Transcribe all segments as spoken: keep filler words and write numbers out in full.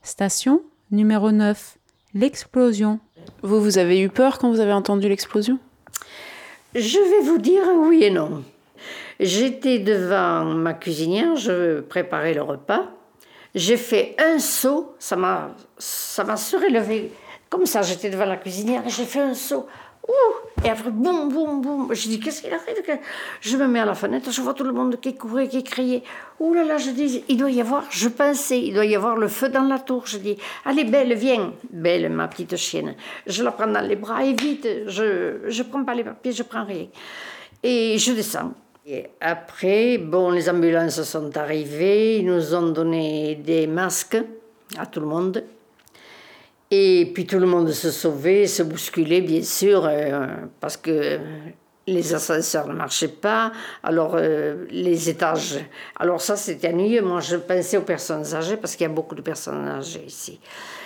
Station numéro neuf, l'explosion. Vous, vous avez eu peur quand vous avez entendu l'explosion ? Je vais vous dire oui et non. J'étais devant ma cuisinière, je préparais le repas. J'ai fait un saut, ça m'a, ça m'a surélevé. Comme ça, j'étais devant la cuisinière et j'ai fait un saut. Ouh, et après, boum, boum, boum. Je dis, qu'est-ce qu'il arrive ? Je me mets à la fenêtre, je vois tout le monde qui courait, qui criait. Ouh là là, je dis, il doit y avoir, je pensais, il doit y avoir le feu dans la tour. Je dis, allez, Belle, viens. Belle, ma petite chienne. Je la prends dans les bras et vite, je ne prends pas les papiers, je prends rien. Et je descends. Et après, bon, les ambulances sont arrivées, ils nous ont donné des masques à tout le monde. Et puis tout le monde se sauvait, se bousculait, bien sûr, euh, parce que les ascenseurs ne marchaient pas, alors euh, les étages... Alors ça, c'était ennuyeux. Moi, je pensais aux personnes âgées, parce qu'il y a beaucoup de personnes âgées ici.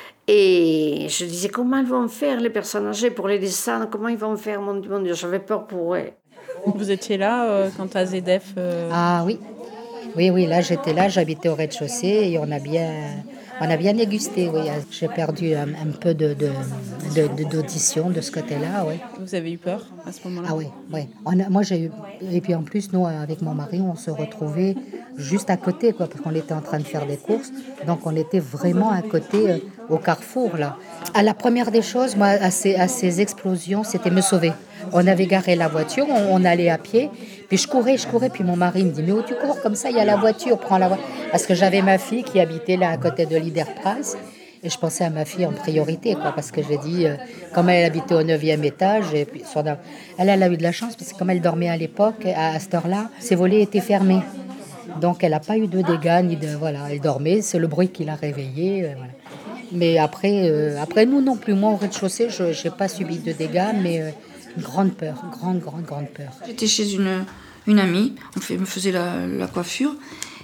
Et je disais, comment ils vont faire, les personnes âgées, pour les descendre ? Comment ils vont faire, mon Dieu, mon Dieu, j'avais peur pour eux. Vous étiez là euh, quand A Z F... Euh... Ah oui, oui, oui, là j'étais là, j'habitais au rez-de-chaussée et on a bien... On a bien dégusté, oui. J'ai perdu un, un peu de, de, de, de, d'audition de ce côté-là, oui. Vous avez eu peur à ce moment-là ? Ah oui, oui. On a, moi, j'ai eu... Et puis en plus, nous, avec mon mari, on se retrouvait juste à côté, quoi, parce qu'on était en train de faire des courses. Donc, on était vraiment à côté, euh, au carrefour, là. À la première des choses, moi, à ces, à ces explosions, c'était me sauver. On avait garé la voiture, on, on allait à pied. Puis je courais, je courais, puis mon mari me dit « Mais où tu cours comme ça ? Il y a la voiture, prends la voiture. » Parce que j'avais ma fille qui habitait là à côté de l'Iderpraz. Et je pensais à ma fille en priorité, quoi, parce que j'ai dit, euh, comme elle habitait au neuvième étage, et puis, sur, elle, elle a eu de la chance, parce que comme elle dormait à l'époque, à, à cette heure-là, ses volets étaient fermés. Donc elle n'a pas eu de dégâts, ni de, voilà, elle dormait, c'est le bruit qui l'a réveillée. Euh, voilà. Mais après, euh, après, nous non plus, moi au rez-de-chaussée, je n'ai pas subi de dégâts, mais euh, une grande peur, grande, grande, grande peur. J'étais chez une, une amie, on fait, me faisait la, la coiffure,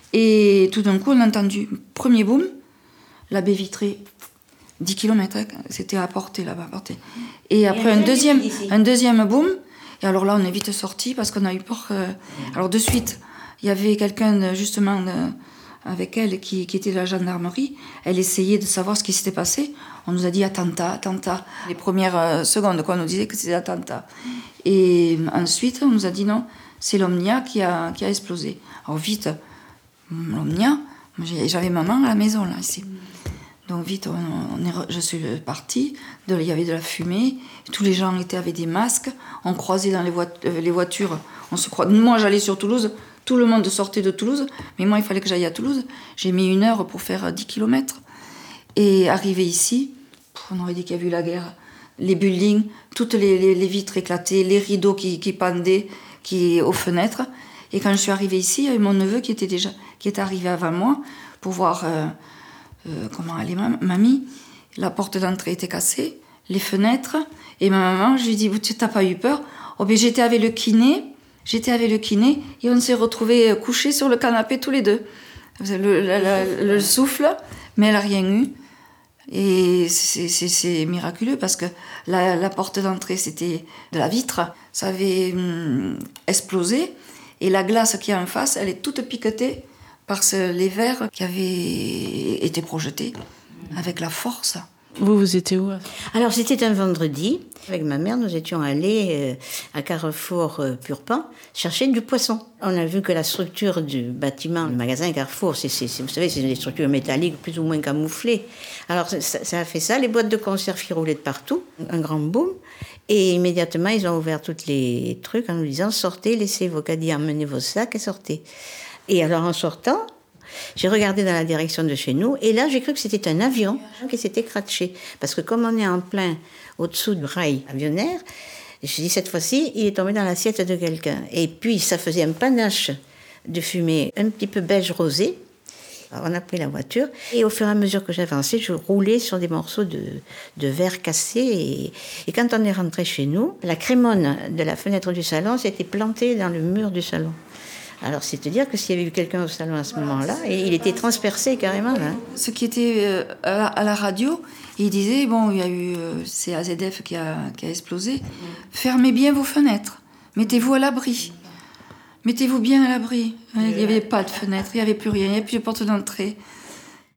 et tout d'un coup, on a entendu, premier boom, la baie vitrée, dix kilomètres, c'était à portée là-bas, à portée. Et après, un deuxième, un deuxième boom, et alors là, on est vite sortis parce qu'on a eu peur. Euh, alors de suite, il y avait quelqu'un, justement, euh, avec elle, qui, qui était de la gendarmerie. Elle essayait de savoir ce qui s'était passé. On nous a dit attentat, attentat. Les premières euh, secondes, quoi, on nous disait que c'était attentat. Et ensuite, on nous a dit non, c'est l'Omnia qui a, qui a explosé. Alors vite, l'Omnia, j'avais maman à la maison, là, ici. Donc vite, on, on est, je suis partie, de, il y avait de la fumée, tous les gens étaient avec des masques, on croisait dans les, voit, les voitures, on se croisait. Moi j'allais sur Toulouse, tout le monde sortait de Toulouse, mais moi il fallait que j'aille à Toulouse, j'ai mis une heure pour faire dix kilomètres, et arrivé ici, on aurait dit qu'il y avait eu la guerre, les buildings, toutes les, les, les vitres éclatées, les rideaux qui, qui pendaient qui, aux fenêtres, et quand je suis arrivée ici, il y avait mon neveu qui était, déjà, qui était arrivé avant moi, pour voir... Euh, Euh, comment aller, mamie, la porte d'entrée était cassée, les fenêtres, et ma maman, je lui dis, tu n'as pas eu peur ? Oh, ben, j'étais avec le kiné, j'étais avec le kiné, et on s'est retrouvés couchés sur le canapé tous les deux. Le, le, le, le souffle, mais elle n'a rien eu. Et c'est, c'est, c'est miraculeux, parce que la, la porte d'entrée, c'était de la vitre, ça avait hum, explosé, et la glace qui est en face, elle est toute piquetée, par les verres qui avaient été projetés avec la force. Vous, vous étiez où ? Alors, c'était un vendredi. Avec ma mère, nous étions allés euh, à Carrefour euh, Purpan chercher du poisson. On a vu que la structure du bâtiment, le magasin Carrefour, c'est, c'est, c'est, vous savez, c'est des structures métalliques plus ou moins camouflées. Alors, ça, ça a fait ça. Les boîtes de conserve qui roulaient de partout. Un grand boom. Et immédiatement, ils ont ouvert tous les trucs en nous disant « Sortez, laissez vos caddies, emmenez vos sacs et sortez ». Et alors, en sortant, j'ai regardé dans la direction de chez nous, et là, j'ai cru que c'était un avion qui s'était cratché. Parce que comme on est en plein au-dessous du rail avionnaire, je me suis dit, cette fois-ci, il est tombé dans l'assiette de quelqu'un. Et puis, ça faisait un panache de fumée un petit peu beige rosé. Alors, on a pris la voiture, et au fur et à mesure que j'avançais, je roulais sur des morceaux de, de verre cassés. Et, et quand on est rentré chez nous, la crémone de la fenêtre du salon s'était plantée dans le mur du salon. Alors, c'est-à-dire que s'il y avait eu quelqu'un au salon à ce moment-là, et il était transpercé carrément. Là. Ce qui était euh, à, la, à la radio, il disait, bon, il y a eu, euh, c'est A Z F qui a, qui a explosé, fermez bien vos fenêtres, mettez-vous à l'abri, mettez-vous bien à l'abri. Il n'y avait pas de fenêtre, il n'y avait plus rien, il n'y avait plus de porte d'entrée.